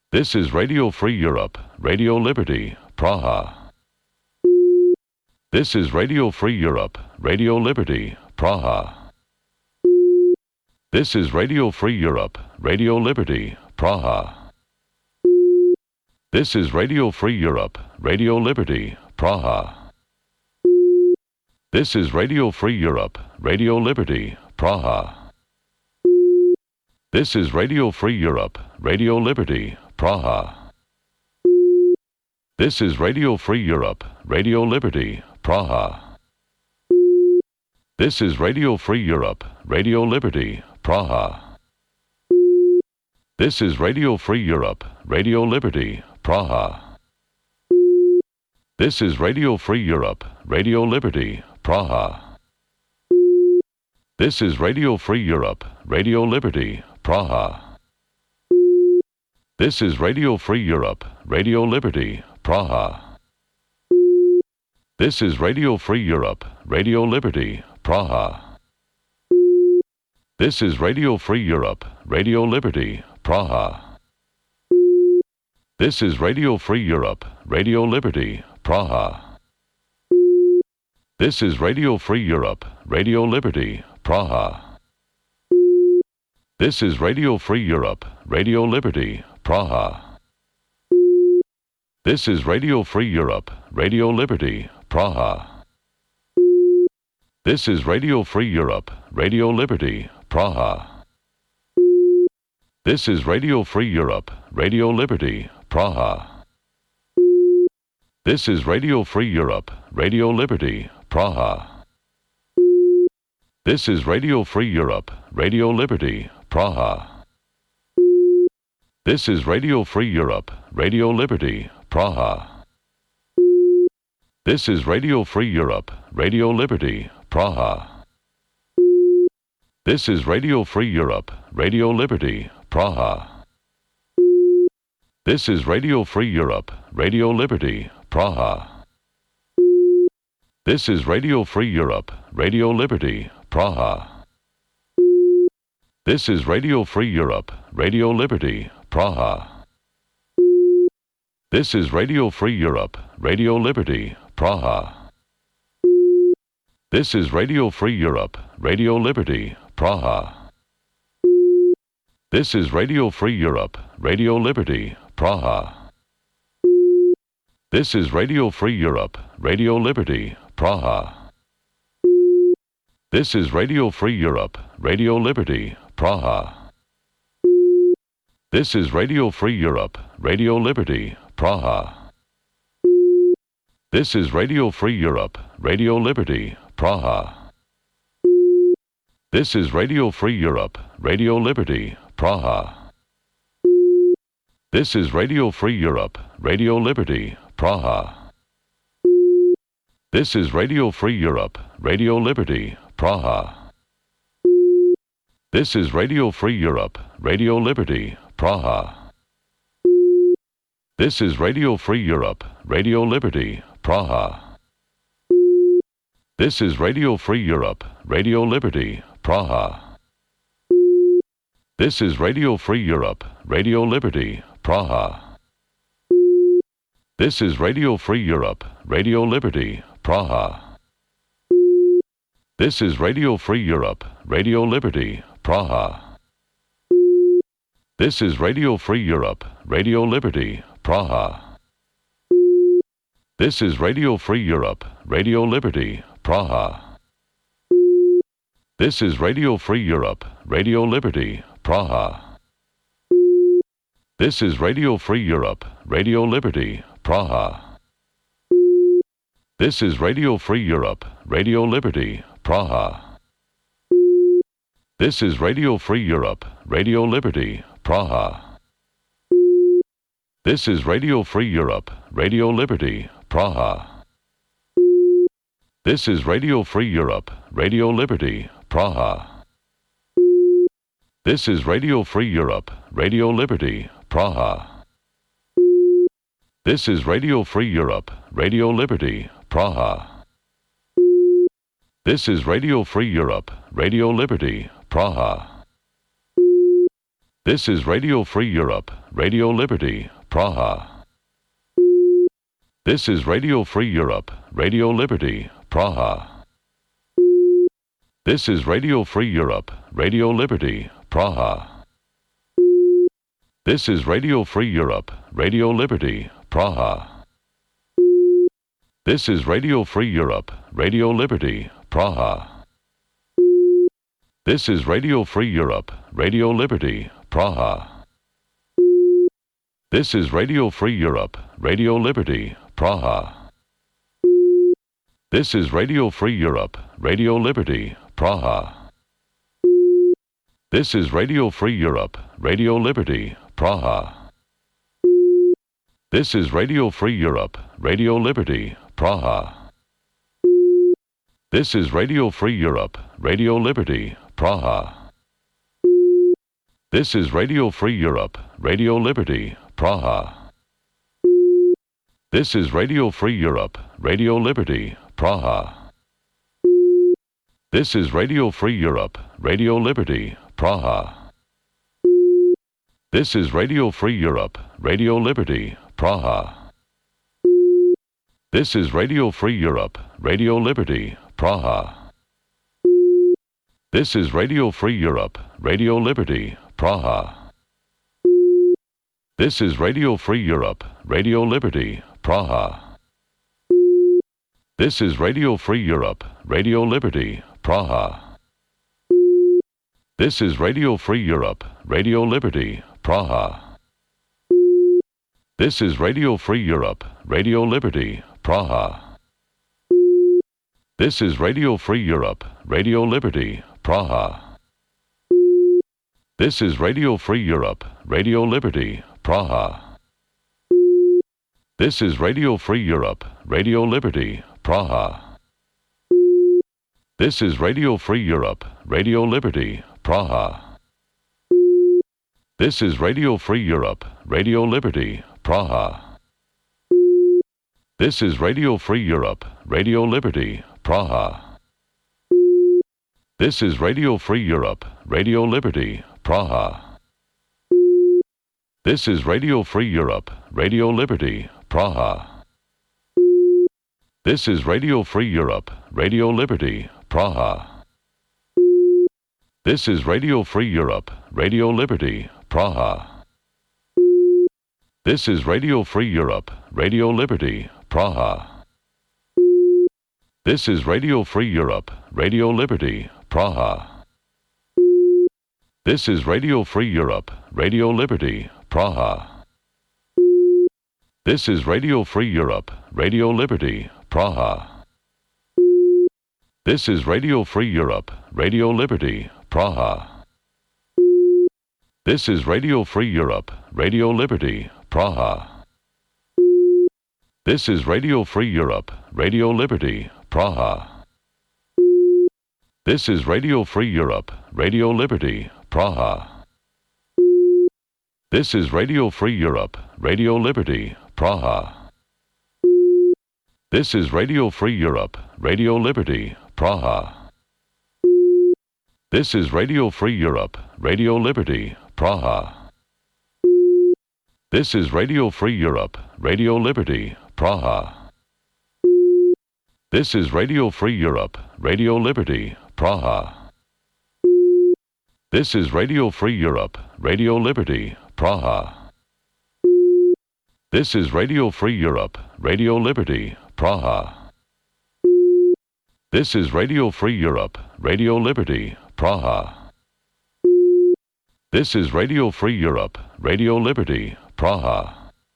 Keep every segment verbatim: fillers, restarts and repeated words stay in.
This is Radio Free Europe, Radio Liberty, Praha. This is Radio Free Europe, Radio Liberty, Praha. This is Radio Free Europe, Radio Liberty, Praha. This is Radio Free Europe, Radio Liberty, Praha. This is Radio Free Europe, Radio Liberty, Praha. This is Radio Free Europe, Radio Liberty, Praha. This is Radio Free Europe, Radio Liberty, Praha. This is Radio Free Europe, Radio Liberty, Praha. This is Radio Free Europe, Radio Liberty, Praha. This is Radio Free Europe, Radio Liberty, Praha. This is Radio Free Europe, Radio Liberty, Praha. This is Radio Free Europe, Radio Liberty, Praha. This is Radio Free Europe, Radio Liberty, Praha. This is Radio Free Europe, Radio Liberty, Praha. This is Radio Free Europe, Radio Liberty, Praha. This is Radio Free Europe, Radio Liberty, Praha. This is Radio Free Europe, Radio Liberty, Praha. This is Radio Free Europe, Radio Liberty, Praha. This is Radio Free Europe, Radio Liberty, Praha. This is Radio Free Europe, Radio Liberty, Praha. This is Radio Free Europe, Radio Liberty, Praha. This is Radio Free Europe, Radio Liberty, Praha. This is Radio Free Europe, Radio Liberty, Praha. This is Radio Free Europe, Radio Liberty, Praha. This is Radio Free Europe, Radio Liberty, Praha. This is Radio Free Europe, Radio Liberty, Praha. This is Radio Free Europe, Radio Liberty, Praha. This is Radio Free Europe, Radio Liberty, Praha. This is Radio Free Europe, Radio Liberty, Praha. This is Radio Free Europe, Radio Liberty, Praha. This is Radio Free Europe, Radio Liberty, Praha. This is Radio Free Europe, Radio Liberty, Praha. This is Radio Free Europe, Radio Liberty, Praha. This is Radio Free Europe, Radio Liberty, Praha. This is Radio Free Europe, Radio Liberty, Praha. This is Radio Free Europe, Radio Liberty, Praha. This is Radio Free Europe, Radio Liberty, Praha. This is Radio Free Europe, Radio Liberty, Praha. This is Radio Free Europe, Radio Liberty, Praha. This is Radio Free Europe, Radio Liberty, Praha. This is Radio Free Europe, Radio Liberty, Praha. This is Radio Free Europe, Radio Liberty, Praha. This is Radio Free Europe, Radio Liberty, Praha. This is Radio Free Europe, Radio Liberty, Praha. This is Radio Free Europe, Radio Liberty, Praha. This is Radio Free Europe, Radio Liberty, Praha. This is Radio Free Europe, Radio Liberty, Praha. This is Radio Free Europe, Radio Liberty, Praha. This is Radio Free Europe, Radio Liberty, Praha. This is Radio Free Europe, Radio Liberty, Praha. This is Radio Free Europe, Radio Liberty, Praha. This is Radio Free Europe, Radio Liberty, Praha. This is Radio Free Europe, Radio Liberty, Praha. This is Radio Free Europe, Radio Liberty, Praha. This is Radio Free Europe, Radio Liberty, Praha. This is Radio Free Europe, Radio Liberty, Praha. This is Radio Free Europe, Radio Liberty, Praha. This is Radio Free Europe, Radio Liberty, Praha. This is Radio Free Europe, Radio Liberty, Praha. This is Radio Free Europe, Radio Liberty, Praha. This is Radio Free Europe, Radio Liberty, Praha. This is Radio Free Europe, Radio Liberty, Praha. This is Radio Free Europe, Radio Liberty, Praha. This is Radio Free Europe, Radio Liberty, Praha. This is Radio Free Europe, Radio Liberty, Praha. This is Radio Free Europe, Radio Liberty, Praha. This is Radio Free Europe, Radio Liberty, Praha. This is Radio Free Europe, Radio Liberty, Praha. This is Radio Free Europe, Radio Liberty, Praha. This is Radio Free Europe, Radio Liberty, Praha. This is Radio Free Europe, Radio Liberty, Praha. This is Radio Free Europe, Radio Liberty, Praha. This is Radio Free Europe, Radio Liberty, Praha. This is Radio Free Europe, Radio Liberty, Praha. This is Radio Free Europe, Radio Liberty, Praha. This is Radio Free Europe, Radio Liberty, Praha. This is Radio Free Europe, Radio Liberty, Praha. This is Radio Free Europe, Radio Liberty, Praha. This is Radio Free Europe, Radio Liberty, Praha. This is Radio Free Europe, Radio Liberty, Praha. This is Radio Free Europe, Radio Liberty, Praha. This is Radio Free Europe, Radio Liberty, Praha. This is Radio Free Europe, Radio Liberty, Praha. This is Radio Free Europe, Radio Liberty, Praha. This is Radio Free Europe, Radio Liberty, Praha. This is Radio Free Europe, Radio Liberty, Praha. This is Radio Free Europe, Radio Liberty, Praha. This is Radio Free Europe, Radio Liberty, Praha. This is Radio Free Europe, Radio Liberty, Praha. This is Radio Free Europe, Radio Liberty, Praha. This is Radio Free Europe, Radio Liberty, Praha. This is Radio Free Europe, Radio Liberty, Praha. This is Radio Free Europe, Radio Liberty, Praha. This is Radio Free Europe, Radio Liberty, Praha. This is Radio Free Europe, Radio Liberty, Praha. This is Radio Free Europe, Radio Liberty, Praha. This is Radio Free Europe, Radio Liberty, Praha. This is Radio Free Europe, Radio Liberty, Praha. This is Radio Free Europe, Radio Liberty, Praha. This is Radio Free Europe, Radio Liberty, Praha. This is Radio Free Europe, Radio Liberty, Praha. This is Radio Free Europe, Radio Liberty, Praha. This is Radio Free Europe, Radio Liberty, Praha.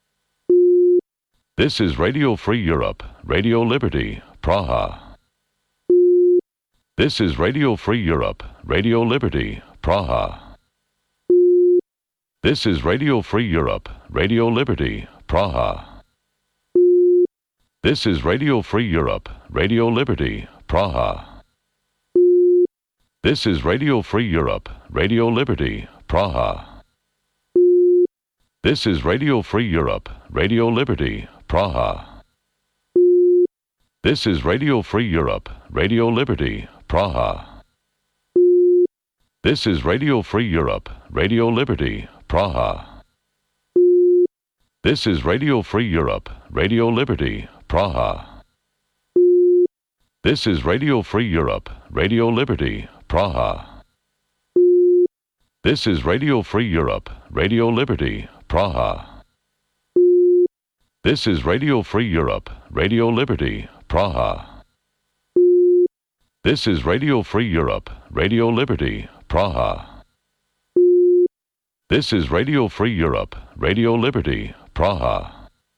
This is Radio Free Europe, Radio Liberty, Praha. This is Radio Free Europe, Radio Liberty, Praha. This is Radio Free Europe, Radio Liberty, Praha. This is Radio Free Europe, Radio Liberty, Praha. This is Radio Free Europe, Radio Liberty, Praha. This is Radio Free Europe, Radio Liberty, Praha. This is Radio Free Europe, Radio Liberty, Praha. This is Radio Free Europe, Radio Liberty, Praha. This is Radio Free Europe, Radio Liberty, Praha. This is Radio Free Europe, Radio Liberty, Praha. This is Radio Free Europe, Radio Liberty, Praha. This is Radio Free Europe, Radio Liberty, Praha. This is Radio Free Europe, Radio Liberty, Praha. This is Radio Free Europe, Radio Liberty, Praha.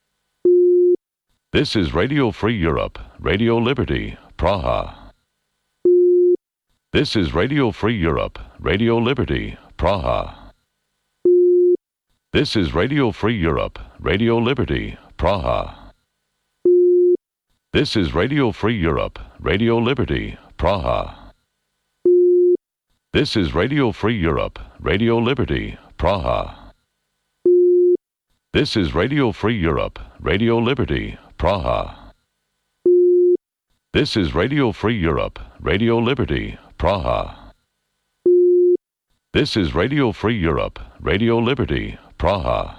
This is Radio Free Europe, Radio Liberty, Praha. This is Radio Free Europe, Radio Liberty, Praha. This is Radio Free Europe, Radio Liberty, Praha. This is Radio Free Europe, Radio Liberty, Praha. This is Radio Free Europe, Radio Liberty, Praha. This is Radio Free Europe, Radio Liberty, Praha. This is Radio Free Europe, Radio Liberty, Praha. This is Radio Free Europe, Radio Liberty, Praha.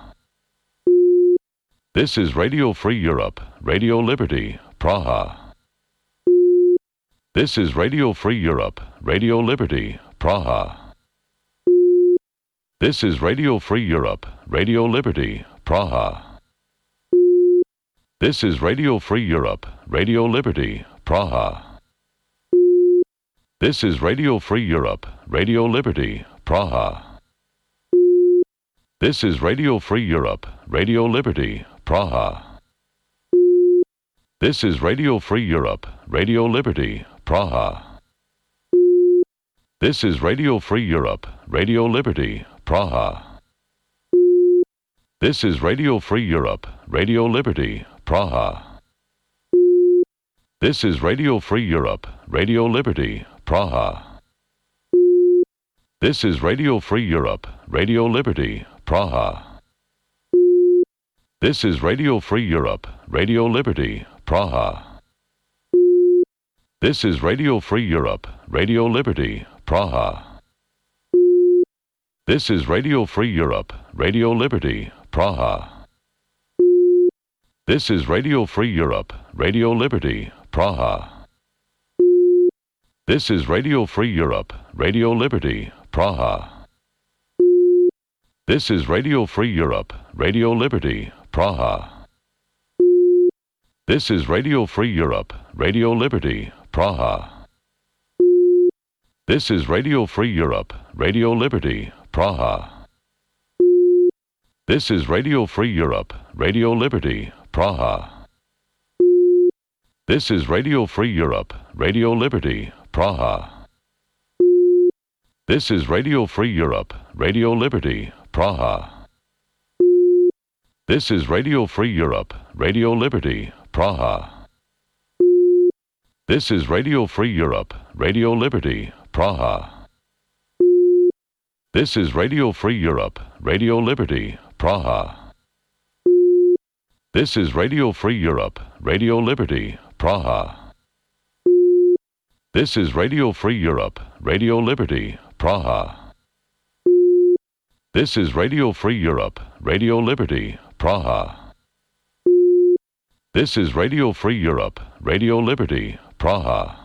This is Radio Free Europe, Radio Liberty, Praha. This is Radio Free Europe, Radio Liberty, Praha. This is Radio Free Europe, Radio Liberty, Praha. This is Radio Free Europe, Radio Liberty, Praha. This is Radio Free Europe, Radio Liberty, Praha. This is Radio Free Europe, Radio Liberty, Praha. This is Radio Free Europe, Radio Liberty, Praha. This is Radio Free Europe, Radio Liberty, Praha. This is Radio Free Europe, Radio Liberty, Praha. This is Radio Free Europe, Radio Liberty, Praha. This is Radio Free Europe, Radio Liberty, Praha. This is Radio Free Europe, Radio Liberty, Praha. This is Radio Free Europe, Radio Liberty, Praha. This is Radio Free Europe, Radio Liberty, Praha. This is Radio Free Europe, Radio Liberty, Praha. This is Radio Free Europe, Radio Liberty, Praha. This is Radio Free Europe, Radio Liberty, Praha. This is Radio Free Europe, Radio Liberty, Praha. This is Radio Free Europe, Radio Liberty, Praha. This is Radio Free Europe, Radio Liberty, Praha. This is Radio Free Europe, Radio Liberty, Praha. This is Radio Free Europe, Radio Liberty, Praha. This is Radio Free Europe, Radio Liberty, Praha. This is Radio Free Europe, Radio Liberty, Praha. This is Radio Free Europe, Radio Liberty, Praha. This is Radio Free Europe, Radio Liberty, Praha. This is Radio Free Europe, Radio Liberty, Praha. This is Radio Free Europe, Radio Liberty, Praha. This is Radio Free Europe, Radio Liberty, Praha.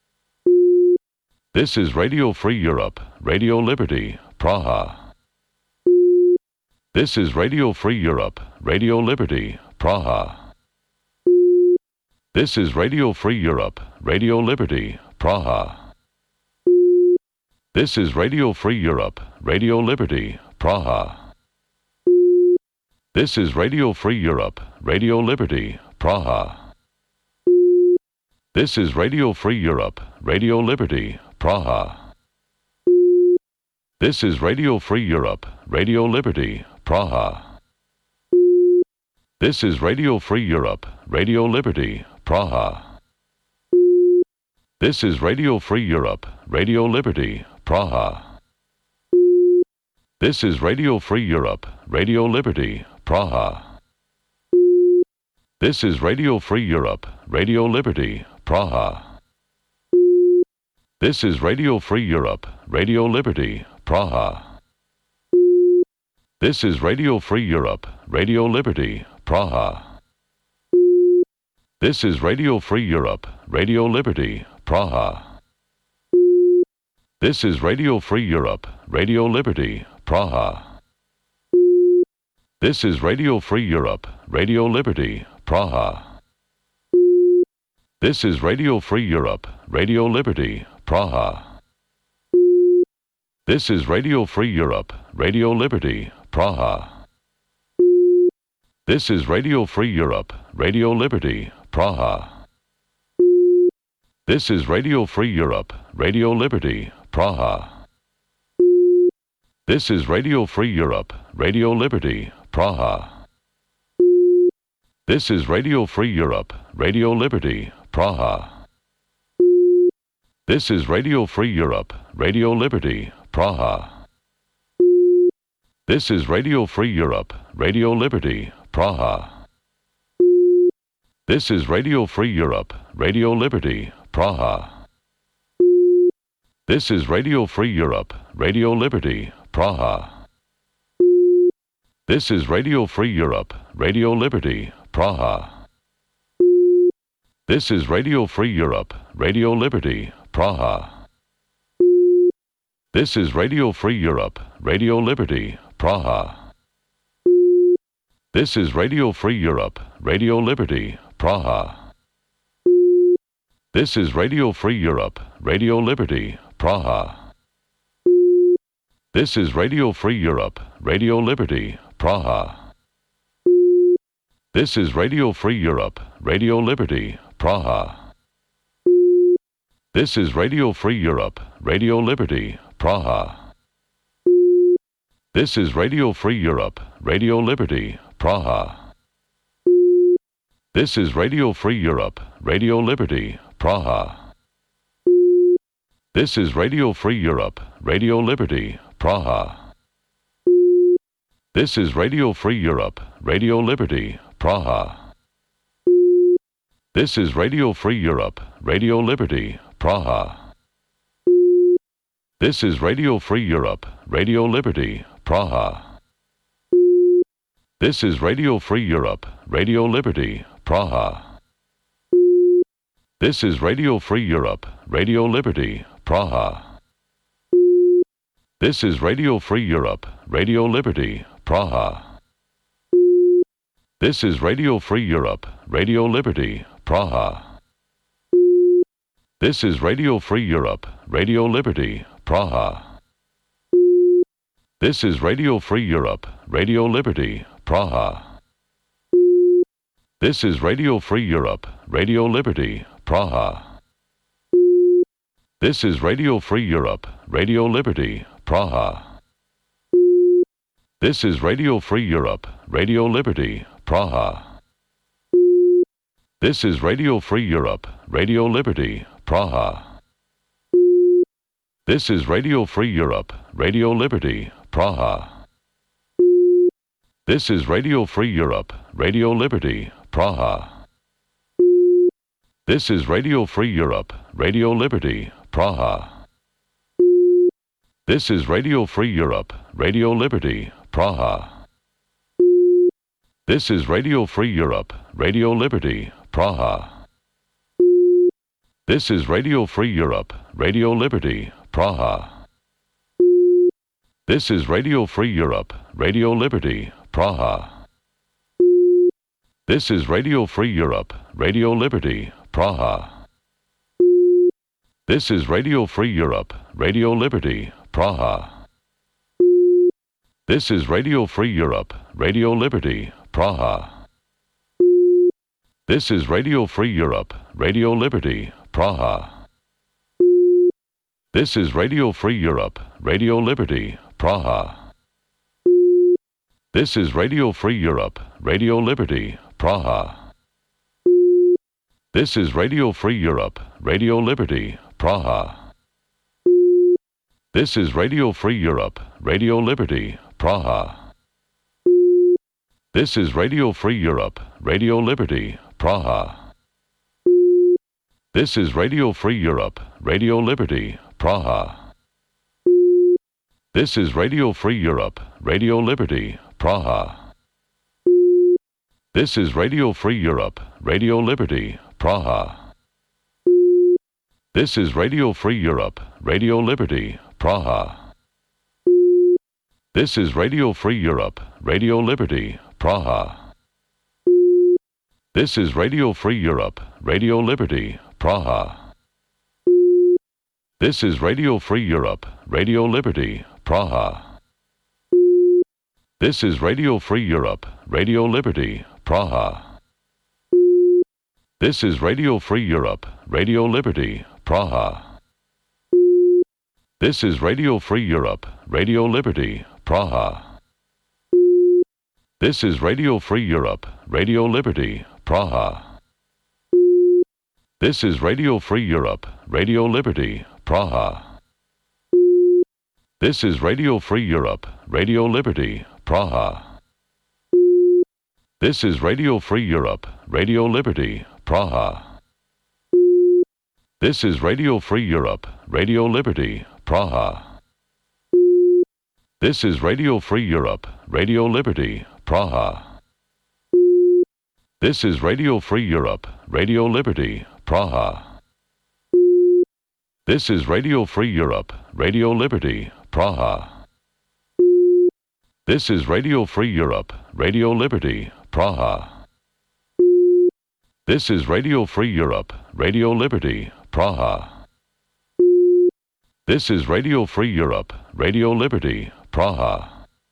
This is Radio Free Europe, Radio Liberty, Praha. This is Radio Free Europe, Radio Liberty, Praha. This is Radio Free Europe, Radio Liberty, Praha. This is Radio Free Europe, Radio Liberty, Praha. This is Radio Free Europe, Radio Liberty, Praha. This is Radio Free Europe, Radio Liberty, Praha. This is Radio Free Europe, Radio Liberty, Praha. This is Radio Free Europe, Radio Liberty, Praha. This is Radio Free Europe, Radio Liberty, Praha. This is Radio Free Europe, Radio Liberty, Praha. This is Radio Free Europe, Radio Liberty, Praha. This is Radio Free Europe, Radio Liberty, Praha. This is Radio Free Europe, Radio Liberty, Praha. This is Radio Free Europe, Radio Liberty, Praha. This is Radio Free Europe, Radio Liberty, Praha. This is Radio Free Europe, Radio Liberty, Praha. This is Radio Free Europe, Radio Liberty, Praha. This is Radio Free Europe, Radio Liberty, Praha. This is Radio Free Europe, Radio Liberty, Praha. This is Radio Free Europe, Radio Liberty, Praha. This is Radio Free Europe, Radio Liberty, Praha. This is Radio Free Europe, Radio Liberty, Praha. This is Radio Free Europe, Radio Liberty, Praha. This is Radio Free Europe, Radio Liberty, Praha. This is Radio Free Europe, Radio Liberty, Praha. This is Radio Free Europe, Radio Liberty, Praha. This is Radio Free Europe, Radio Liberty, Praha. This is Radio Free Europe, Radio Liberty, Praha. This is Radio Free Europe, Radio Liberty, Praha. This is Radio Free Europe, Radio Liberty, Praha. This is Radio Free Europe, Radio Liberty, Praha. This is Radio Free Europe, Radio Liberty, Praha. This is Radio Free Europe, Radio Liberty, Praha. This is Radio Free Europe, Radio Liberty, Praha. This is Radio Free Europe, Radio Liberty, Praha. This is Radio Free Europe, Radio Liberty, Praha. This is Radio Free Europe, Radio Liberty, Praha. This is Radio Free Europe, Radio Liberty, Praha. This is Radio Free Europe, Radio Liberty, Praha. This is Radio Free Europe, Radio Liberty, Praha. This is Radio Free Europe, Radio Liberty, Praha. This is Radio Free Europe, Radio Liberty, Praha. This is Radio Free Europe, Radio Liberty, Praha. This is Radio Free Europe, Radio Liberty, Praha. This is Radio Free Europe, Radio Liberty, Praha. This is Radio Free Europe, Radio Liberty, Praha. This is Radio Free Europe, Radio Liberty, Praha. This is Radio Free Europe, Radio Liberty, Praha. This is Radio Free Europe, Radio Liberty, Praha. This is Radio Free Europe, Radio Liberty, Praha. This is Radio Free Europe, Radio Liberty, Praha. This is Radio Free Europe, Radio Liberty, Praha. This is Radio Free Europe, Radio Liberty, Praha. This is Radio Free Europe, Radio Liberty, Praha. This is Radio Free Europe, Radio Liberty, Praha. This is Radio Free Europe, Radio Liberty, Praha. This is Radio Free Europe, Radio Liberty, Praha. This is Radio Free Europe, Radio Liberty, Praha. This is Radio Free Europe, Radio Liberty, Praha. This is Radio Free Europe, Radio Liberty, Praha. This is Radio Free Europe, Radio Liberty, Praha. This is Radio Free Europe, Radio Liberty, Praha. This is Radio Free Europe, Radio Liberty, Praha. This is Radio Free Europe, Radio Liberty, Praha. This is Radio Free Europe, Radio Liberty, Praha. This is Radio Free Europe, Radio Liberty, Praha. This is Radio Free Europe, Radio Liberty, Praha. This is Radio Free Europe, Radio Liberty, Praha. This is Radio Free Europe, Radio Liberty, Praha. This is Radio Free Europe, Radio Liberty, Praha. This is Radio Free Europe, Radio Liberty, Praha. This is Radio Free Europe, Radio Liberty, Praha. This is Radio Free Europe, Radio Liberty, Praha. This is Radio Free Europe, Radio Liberty, Praha. This is Radio Free Europe, Radio Liberty, Praha. This is Radio Free Europe, Radio Liberty, Praha. This is Radio Free Europe, Radio Liberty, Praha. This is Radio Free Europe, Radio Liberty, Praha. This is Radio Free Europe, Radio Liberty, Praha. This is Radio Free Europe, Radio Liberty, Praha. This is Radio Free Europe, Radio Liberty, Praha. This is Radio Free Europe, Radio Liberty, Praha. This is Radio Free Europe, Radio Liberty, Praha. This is Radio Free Europe, Radio Liberty, Praha. This is Radio Free Europe, Radio Liberty, Praha. This is Radio Free Europe, Radio Liberty, Praha. This is Radio Free Europe, Radio Liberty, Praha.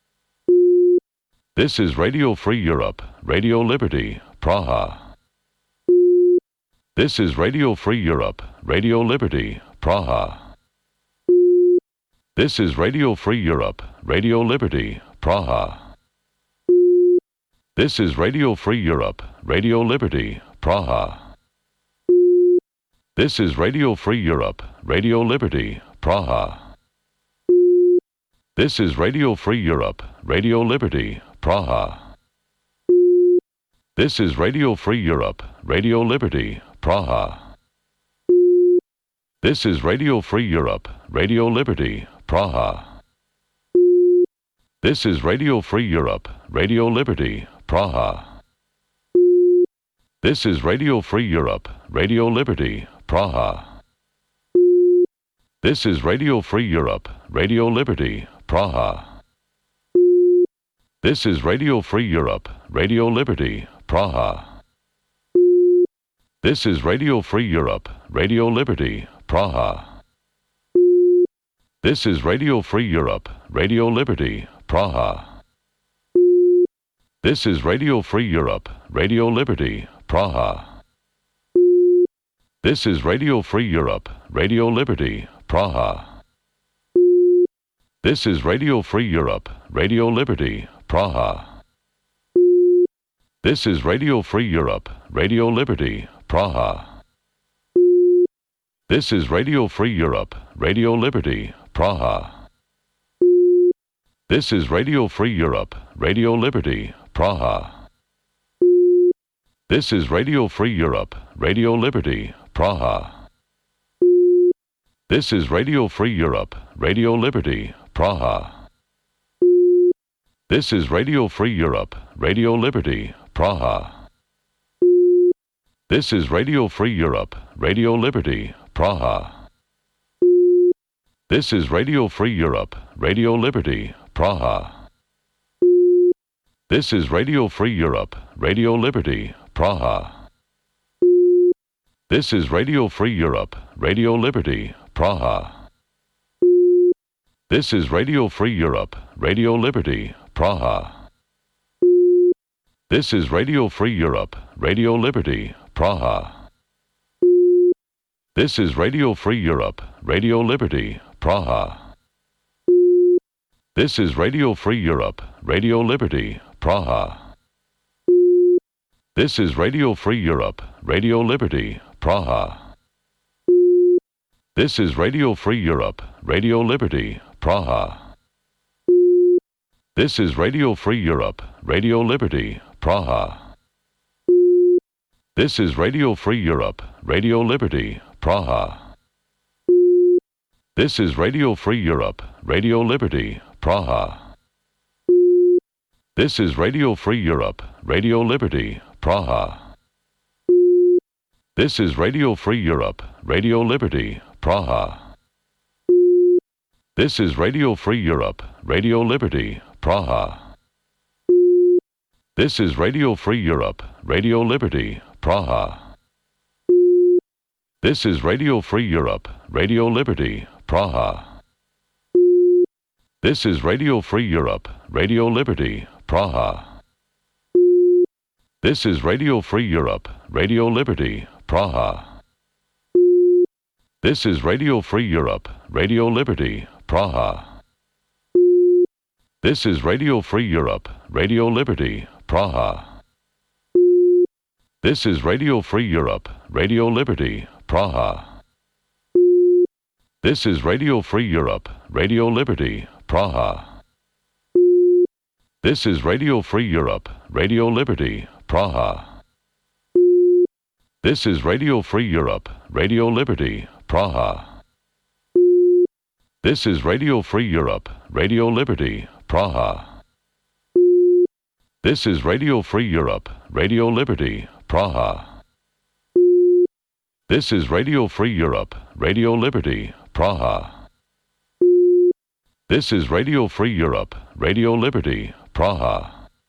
This is Radio Free Europe, Radio Liberty, Praha. This is Radio Free Europe, Radio Liberty, Praha. This is Radio Free Europe, Radio Liberty, Praha. This is Radio Free Europe, Radio Liberty, Praha. This is Radio Free Europe, Radio Liberty, Praha. This is Radio Free Europe, Radio Liberty, Praha. This is Radio Free Europe, Radio Liberty, Praha. This is Radio Free Europe, Radio Liberty, Praha. This is Radio Free Europe, Radio Liberty, Praha. This is Radio Free Europe, Radio Liberty, Praha. This is Radio Free Europe, Radio Liberty, Praha. This is Radio Free Europe, Radio Liberty, Praha. This is Radio Free Europe, Radio Liberty, Praha. This is Radio Free Europe, Radio Liberty, Praha. This is Radio Free Europe, Radio Liberty, Praha. This is Radio Free Europe, Radio Liberty, Praha. This is Radio Free Europe, Radio Liberty, Praha. This is Radio Free Europe, Radio Liberty, Praha. This is Radio Free Europe, Radio Liberty, Praha. This is Radio Free Europe, Radio Liberty, Praha. This is Radio Free Europe, Radio Liberty, Praha. This is Radio Free Europe, Radio Liberty, Praha. This is Radio Free Europe, Radio Liberty, Praha. This is Radio Free Europe, Radio Liberty, Praha. This is Radio Free Europe, Radio Liberty, Praha. This is Radio Free Europe, Radio Liberty, Praha. This is Radio Free Europe, Radio Liberty, Praha. This is Radio Free Europe, Radio Liberty, Praha. This is Radio Free Europe, Radio Liberty, Praha. This is Radio Free Europe, Radio Liberty, Praha. This is Radio Free Europe, Radio Liberty, Praha. This is Radio Free Europe, Radio Liberty, Praha. This is Radio Free Europe, Radio Liberty, Praha. This is Radio Free Europe, Radio Liberty, Praha. This is Radio Free Europe, Radio Liberty, Praha. This is Radio Free Europe, Radio Liberty, Praha. This is Radio Free Europe, Radio Liberty, Praha. This is Radio Free Europe, Radio Liberty, Praha. This is Radio Free Europe, Radio Liberty, Praha. This is Radio Free Europe, Radio Liberty, Praha. This is Radio Free Europe, Radio Liberty, Praha. This is Radio Free Europe, Radio Liberty, Praha. This is Radio Free Europe, Radio Liberty, Praha. This is Radio Free Europe, Radio Liberty, Praha. This is Radio Free Europe, Radio Liberty, Praha. This is Radio Free Europe, Radio Liberty, Praha. This is Radio Free Europe, Radio Liberty, Praha. This is Radio Free Europe, Radio Liberty, Praha. This is Radio Free Europe, Radio Liberty, Praha. This is Radio Free Europe, Radio Liberty, Praha. This is Radio Free Europe, Radio Liberty, Praha. This is Radio Free Europe, Radio Liberty, Praha. This is Radio Free Europe, Radio Liberty, Praha.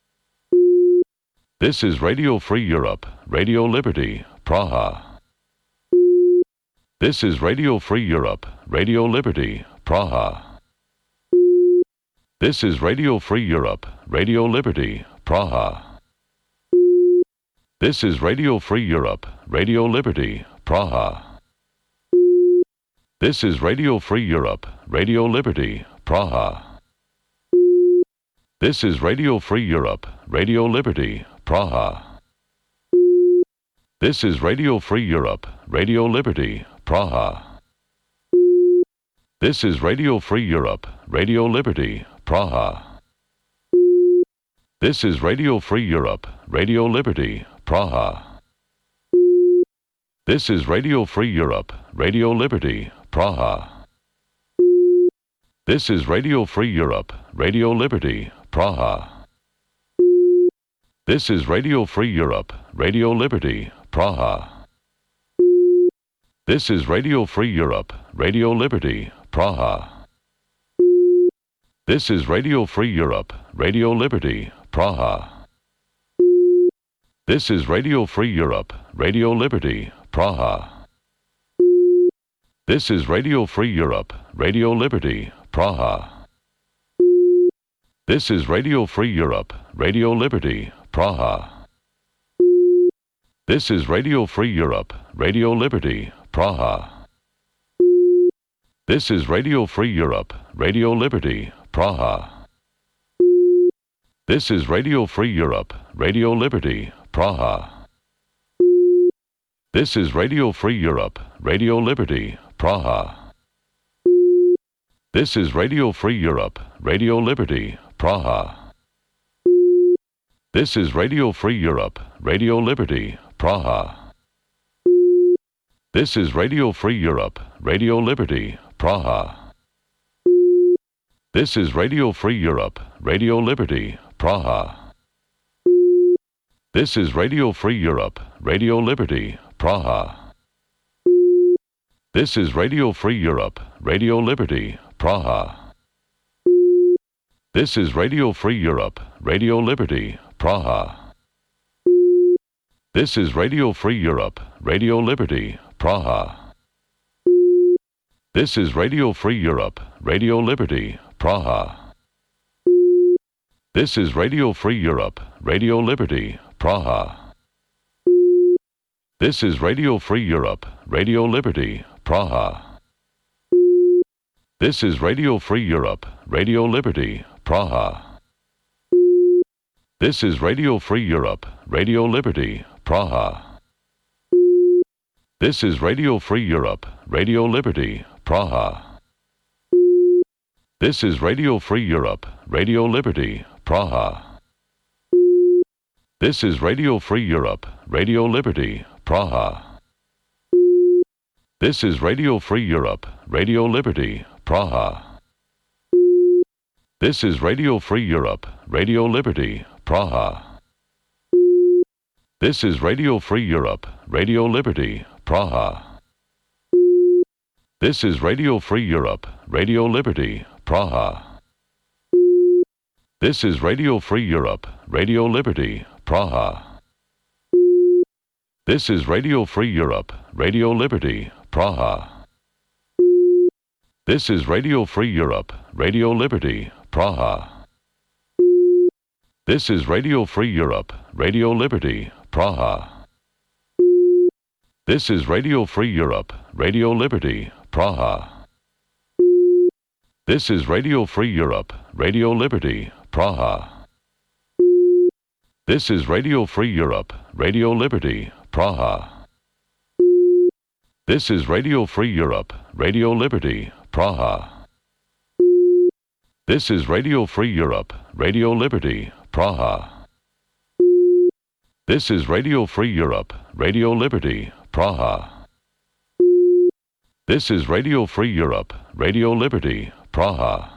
This is Radio Free Europe, Radio Liberty, Praha. This is Radio Free Europe, Radio Liberty, Praha. This is Radio Free Europe, Radio Liberty, Praha. This is Radio Free Europe, Radio Liberty, Praha. This is Radio Free Europe, Radio Liberty, Praha. This is Radio Free Europe, Radio Liberty, Praha. This is Radio Free Europe, Radio Liberty, Praha. This is Radio Free Europe, Radio Liberty, Praha. This is Radio Free Europe, Radio Liberty, Praha. This is Radio Free Europe, Radio Liberty, Praha. This is Radio Free Europe, Radio Liberty, Praha. This is Radio Free Europe, Radio Liberty, Praha. This is Radio Free Europe, Radio Liberty, Praha. This is Radio Free Europe, Radio Liberty, Praha. This is Radio Free Europe, Radio Liberty, Praha. This is Radio Free Europe, Radio Liberty, Praha. This is Radio Free Europe, Radio Liberty, Praha. This is Radio Free Europe, Radio Liberty, Praha. This is Radio Free Europe, Radio Liberty, Praha. This is Radio Free Europe, Radio Liberty, Praha. This is Radio Free Europe, Radio Liberty, Praha. This is Radio Free Europe, Radio Liberty, Praha. This is Radio Free Europe, Radio Liberty, Praha. This is Radio Free Europe, Radio Liberty, Praha. This is Radio Free Europe, Radio Liberty, Praha. This is Radio Free Europe, Radio Liberty, Praha. This is Radio Free Europe, Radio Liberty, Praha. This is Radio Free Europe, Radio Liberty, Praha. This is Radio Free Europe, Radio Liberty, Praha. This is Radio Free Europe, Radio Liberty, Praha. This is Radio Free Europe, Radio Liberty, Praha. This is Radio Free Europe, Radio Liberty, Praha. This is Radio Free Europe, Radio Liberty, Praha. This is Radio Free Europe, Radio Liberty, Praha. This is Radio Free Europe, Radio Liberty, Praha. This is Radio Free Europe, Radio Liberty, Praha. This is Radio Free Europe, Radio Liberty, Praha. This is Radio Free Europe, Radio Liberty, Praha. This is Radio Free Europe, Radio Liberty, Praha. This is Radio Free Europe, Radio Liberty, Praha. This is Radio Free Europe, Radio Liberty, Praha. This is Radio Free Europe, Radio Liberty, Praha. This is Radio Free Europe, Radio Liberty, Praha. This is Radio Free Europe, Radio Liberty, Praha. This is Radio Free Europe, Radio Liberty, Praha. This is Radio Free Europe, Radio Liberty, Praha. This is Radio Free Europe, Radio Liberty, Praha. This is Radio Free Europe, Radio Liberty, Praha. This is Radio Free Europe, Radio Liberty, Praha. This is Radio Free Europe, Radio Liberty, Praha. This is Radio Free Europe, Radio Liberty, Praha. This is Radio Free Europe, Radio Liberty, Praha.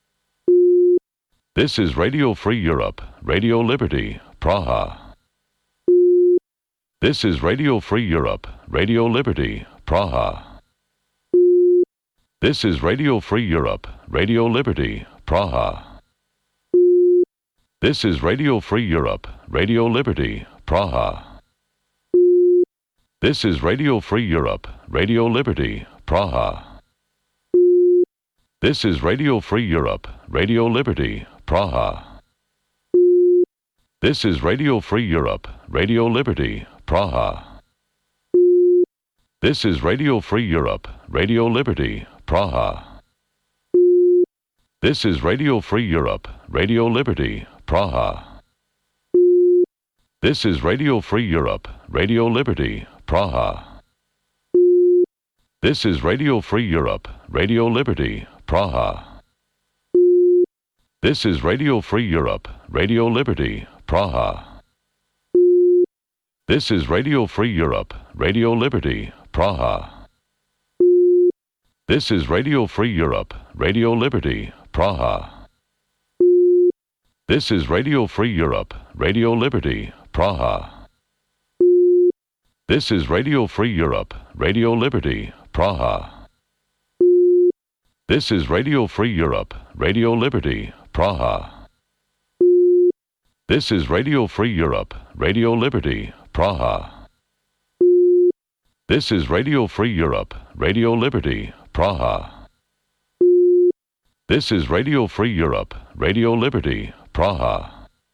This is Radio Free Europe, Radio Liberty, Praha. This is Radio Free Europe, Radio Liberty, Praha. This is Radio Free Europe, Radio Liberty, Praha. This is Radio Free Europe, Radio Liberty, Praha. This is Radio Free Europe, Radio Liberty, Praha. This is Radio Free Europe, Radio Liberty, Praha. This is Radio Free Europe, Radio Liberty, Praha. This is Radio Free Europe, Radio Liberty, Praha. This is Radio Free Europe, Radio Liberty, Praha. This is Radio Free Europe, Radio Liberty, Praha. This is Radio Free Europe, Radio Liberty, Praha. This is Radio Free Europe, Radio Liberty, Praha. This is Radio Free Europe, Radio Liberty, Praha. This is Radio Free Europe, Radio Liberty, Praha. This is Radio Free Europe, Radio Liberty, Praha. This is Radio Free Europe, Radio Liberty, Praha. This is Radio Free Europe, Radio Liberty, Praha. This is Radio Free Europe, Radio Liberty, Praha. This is Radio Free Europe, Radio Liberty, Praha. This is Radio Free Europe, Radio Liberty, Praha.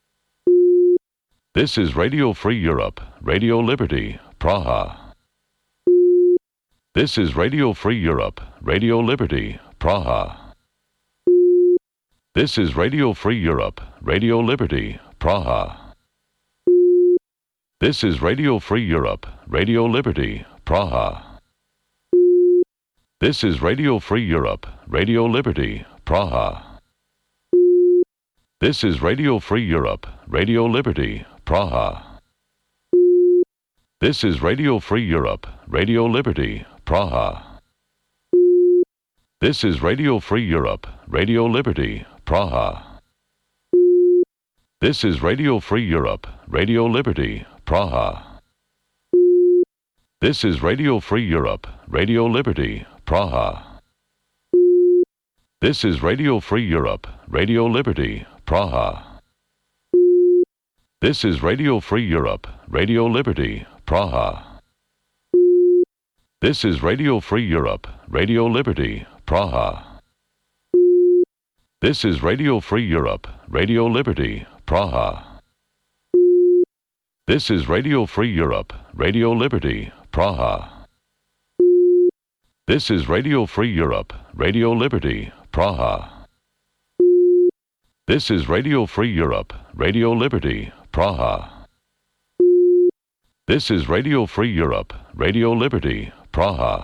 This is Radio Free Europe, Radio Liberty, Praha. This is Radio Free Europe, Radio Liberty, Praha. This is Radio Free Europe, Radio Liberty, Praha. This is Radio Free Europe, Radio Liberty, Praha. This is Radio Free Europe, Radio Liberty, Praha. This is Radio Free Europe, Radio Liberty, Praha. This is Radio Free Europe, Radio Liberty, Praha. This is Radio Free Europe, Radio Liberty, Praha. This is Radio Free Europe, Radio Liberty, Praha. This is Radio Free Europe, Radio Liberty, Praha. This is Radio Free Europe, Radio Liberty, Praha. This is Radio Free Europe, Radio Liberty, Praha. This is Radio Free Europe, Radio Liberty, Praha. This is Radio Free Europe, Radio Liberty, Praha. This is Radio Free Europe, Radio Liberty, Praha. This is Radio Free Europe, Radio Liberty, Praha. This is Radio Free Europe, Radio Liberty, Praha. This is Radio Free Europe, Radio Liberty, Praha.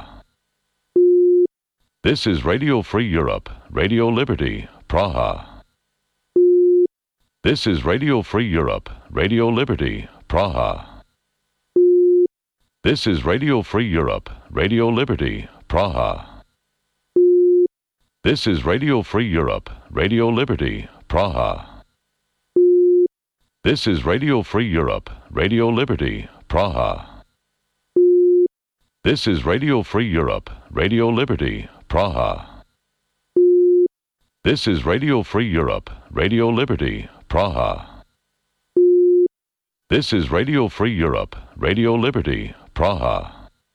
This is Radio Free Europe, Radio Liberty, Praha. This is Radio Free Europe, Radio Liberty, Praha. This is Radio Free Europe, Radio Liberty, Praha. This is Radio Free Europe, Radio Liberty, Praha. This is Radio Free Europe, Radio Liberty, Praha. This is Radio Free Europe, Radio Liberty, Praha. This is Radio Free Europe, Radio Liberty, Praha. This is Radio Free Europe, Radio Liberty, Praha.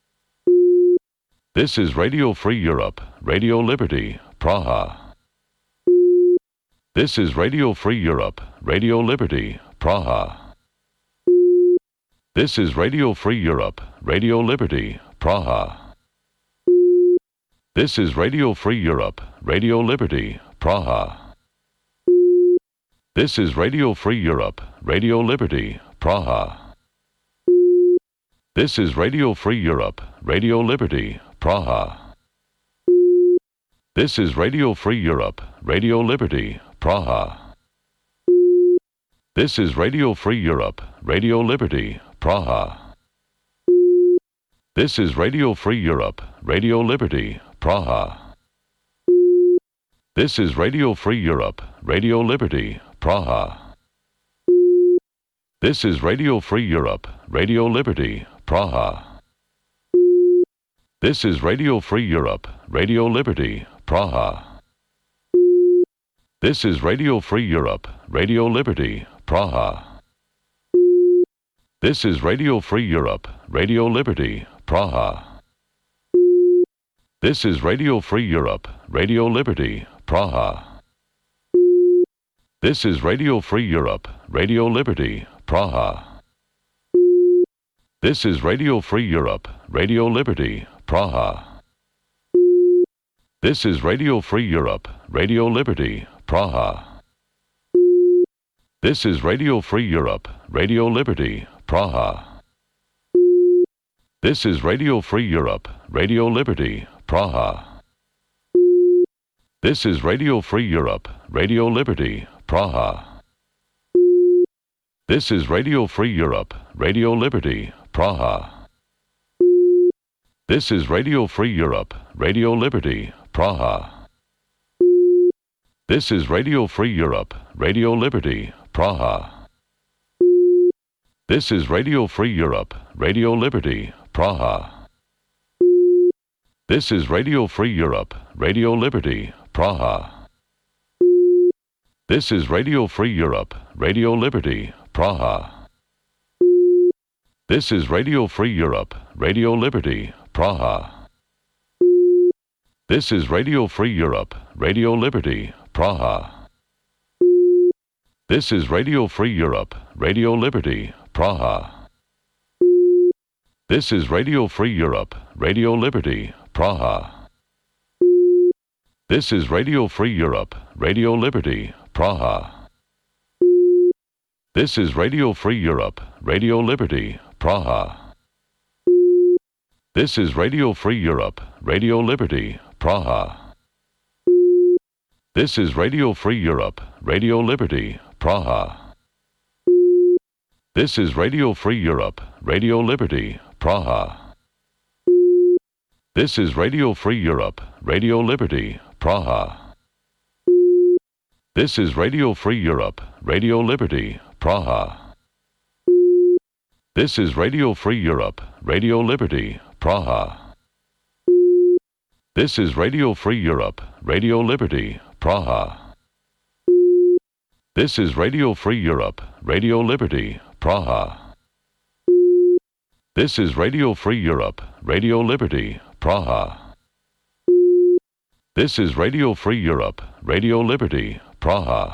This is Radio Free Europe, Radio Liberty, Praha. This is Radio Free Europe, Radio Liberty, Praha. This is Radio Free Europe, Radio Liberty, Praha. This is Radio Free Europe, Radio Liberty, Praha. This is Radio Free Europe, Radio Liberty, Praha. This is Radio Free Europe, Radio Liberty, Praha. This is Radio Free Europe, Radio Liberty, Praha. This is Radio Free Europe, Radio Liberty, Praha. This is Radio Free Europe, Radio Liberty, Praha. This is Radio Free Europe, Radio Liberty, Praha. This is Radio Free Europe, Radio Liberty, Praha. This is Radio Free Europe, Radio Liberty, Praha. This is Radio Free Europe, Radio Liberty, Praha. This is Radio Free Europe, Radio Liberty, Praha. This is Radio Free Europe, Radio Liberty, Praha. This is Radio Free Europe, Radio Liberty, Praha. This is Radio Free Europe, Radio Liberty, Praha. This is Radio Free Europe, Radio Liberty, Praha. This is Radio Free Europe, Radio Liberty, Praha. This is Radio Free Europe, Radio Liberty, Praha. This is Radio Free Europe, Radio Liberty, Praha. This is Radio Free Europe, Radio Liberty, Praha. This is Radio Free Europe, Radio Liberty, Praha. This is Radio Free Europe, Radio Liberty, Praha. This is Radio Free Europe, Radio Liberty, Praha. This is Radio Free Europe, Radio Liberty, Praha. This is Radio Free Europe, Radio Liberty, Praha. This is Radio Free Europe, Radio Liberty, Praha. This is Radio Free Europe, Radio Liberty, Praha. This is Radio Free Europe, Radio Liberty, Praha. This is Radio Free Europe, Radio Liberty, Praha. This is Radio Free Europe, Radio Liberty, Praha. This is Radio Free Europe, Radio Liberty, Praha. This is Radio Free Europe, Radio Liberty, Praha. This is Radio Free Europe, Radio Liberty, Praha. This is Radio Free Europe, Radio Liberty, Praha. This is Radio Free Europe, Radio Liberty, Praha. This is Radio Free Europe, Radio Liberty, Praha. This is Radio Free Europe, Radio Liberty, Praha. This is Radio Free Europe, Radio Liberty, Praha. This is Radio Free Europe, Radio Liberty, Praha. This is Radio Free Europe, Radio Liberty, Praha. This is Radio Free Europe, Radio Liberty, Praha.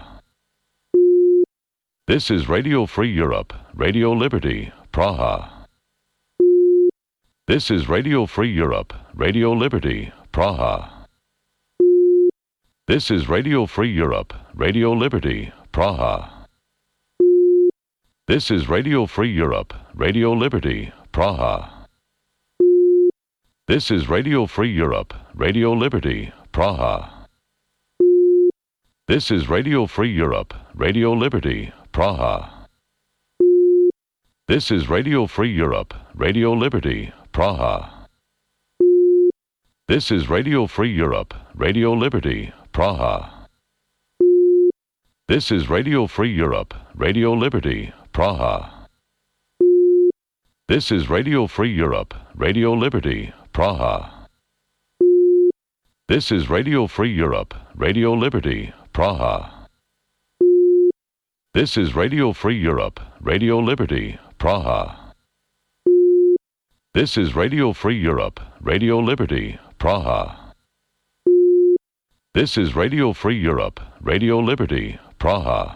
This is Radio Free Europe, Radio Liberty, Praha. This is Radio Free Europe, Radio Liberty, Praha. This is Radio Free Europe, Radio Liberty, Praha. This is Radio Free Europe, Radio Liberty, Praha. This is Radio Free Europe, Radio Liberty, Praha. This is Radio Free Europe, Radio Liberty, Praha. This is Radio Free Europe, Radio Liberty, Praha. This is Radio Free Europe, Radio Liberty, Praha. This is Radio Free Europe, Radio Liberty, Praha. This is Radio Free Europe, Radio Liberty, Praha. This is Radio Free Europe, Radio Liberty, Praha. This is Radio Free Europe, Radio Liberty, Praha. This is Radio Free Europe, Radio Liberty, Praha. This is Radio Free Europe, Radio Liberty, Praha.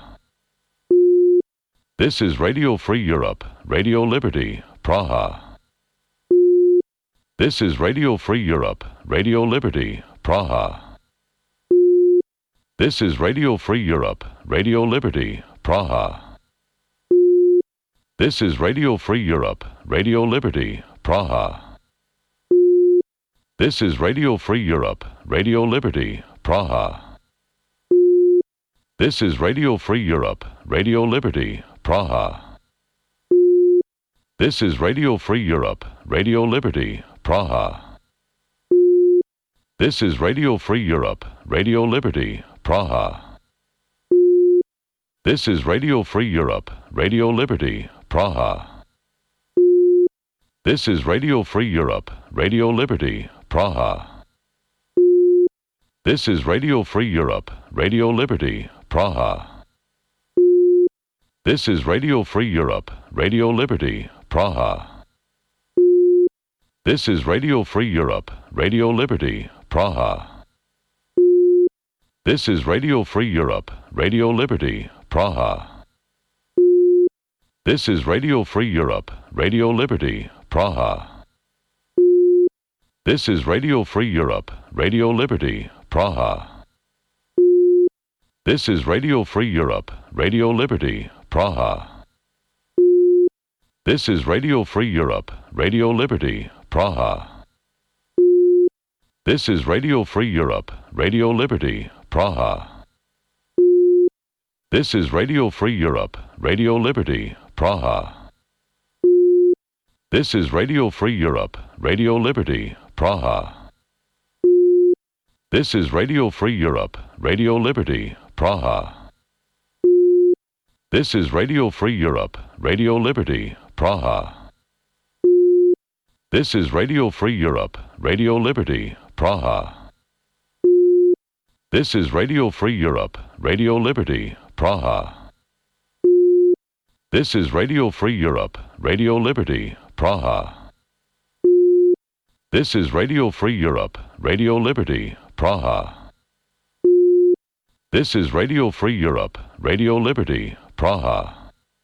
This is Radio Free Europe, Radio Liberty, Praha. This is Radio Free Europe, Radio Liberty, Praha. This is Radio Free Europe, Radio Liberty, Praha. This is Radio Free Europe, Radio Liberty, Praha. This is Radio Free Europe, Radio Liberty, Praha. This is Radio Free Europe, Radio Liberty, Praha. This is Radio Free Europe, Radio Liberty, Praha. This is Radio Free Europe, Radio Liberty, Praha. This is Radio Free Europe, Radio Liberty, Praha. This is Radio Free Europe, Radio Liberty, Praha. This is Radio Free Europe, Radio Liberty, Praha. This is Radio Free Europe, Radio Liberty, Praha. This is Radio Free Europe, Radio Liberty, Praha. This is Radio Free Europe, Radio Liberty, Praha. This is Radio Free Europe, Radio Liberty, Praha. This is Radio Free Europe, Radio Liberty, Praha. This is Radio Free Europe, Radio Liberty, Praha. This is Radio Free Europe, Radio Liberty, Praha. This is Radio Free Europe, Radio Liberty, Praha. This is Radio Free Europe, Radio Liberty, Praha. This is Radio Free Europe, Radio Liberty, Praha. This is Radio Free Europe, Radio Liberty, Praha. This is Radio Free Europe, Radio Liberty, Praha. This is Radio Free Europe, Radio Liberty, Praha. This is Radio Free Europe, Radio Liberty, Praha. This is Radio Free Europe, Radio Liberty, Praha. This is Radio Free Europe, Radio Liberty, Praha. This is Radio Free Europe, Radio Liberty, Praha.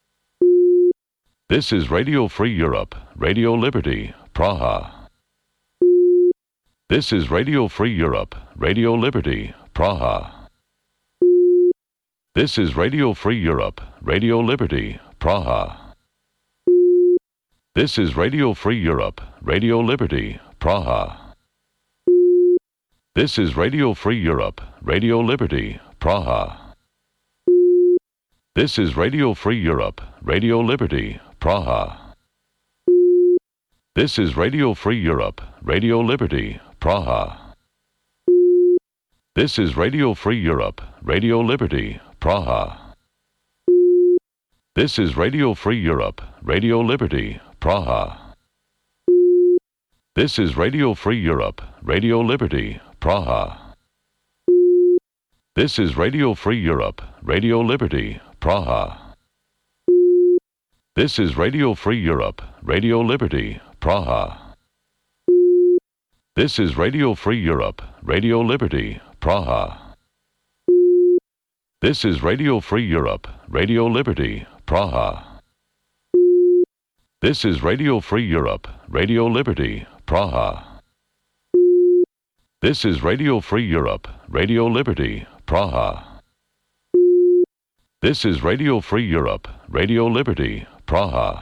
This is Radio Free Europe, Radio Liberty, Praha. This is Radio Free Europe, Radio Liberty, Praha. This is Radio Free Europe, Radio Liberty, Praha. This is Radio Free Europe, Radio Liberty, Praha. This is Radio Free Europe, Radio Liberty, Praha. This is Radio Free Europe, Radio Liberty, Praha. This is Radio Free Europe, Radio Liberty, Praha. This is Radio Free Europe, Radio Liberty, Praha. This is Radio Free Europe, Radio Liberty, Praha. This is Radio Free Europe, Radio Liberty, Praha. This is Radio Free Europe, Radio Liberty, Praha. This is Radio Free Europe, Radio Liberty, Praha. This is Radio Free Europe, Radio Liberty, Praha. This is Radio Free Europe, Radio Liberty, Praha. This is Radio Free Europe, Radio Liberty, Praha. This is Radio Free Europe, Radio Liberty, Praha. This is Radio Free Europe, Radio Liberty, Praha.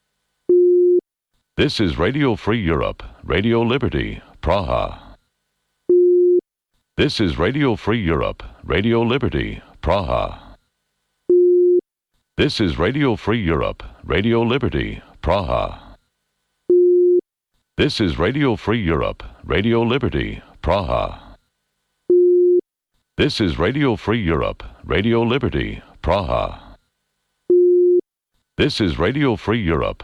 This is Radio Free Europe, Radio Liberty, Praha. This is Radio Free Europe, Radio Liberty, Praha. This is Radio Free Europe, Radio Liberty, Praha. This is Radio Free Europe, Radio Liberty, Praha. This is Radio Free Europe, Radio Liberty, Praha. This is Radio Free Europe,